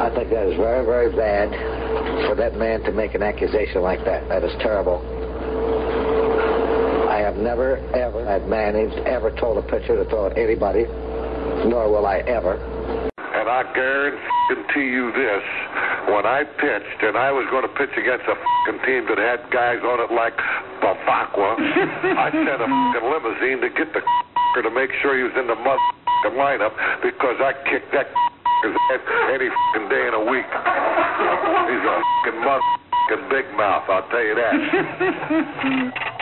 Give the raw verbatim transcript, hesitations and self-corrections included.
I think that is very, very bad for that man to make an accusation like that. That is terrible. I have never, ever had managed, ever told a pitcher to throw at anybody, nor will I ever. And I guarantee you this, when I pitched, and I was going to pitch against a f***ing team that had guys on it like Bafakwa, I sent a f***ing limousine to get the f***er to make sure he was in the mother***ing lineup, because I kicked that f***er's head any f***ing day in a week. He's a f***ing mother***ing big mouth, I'll tell you that.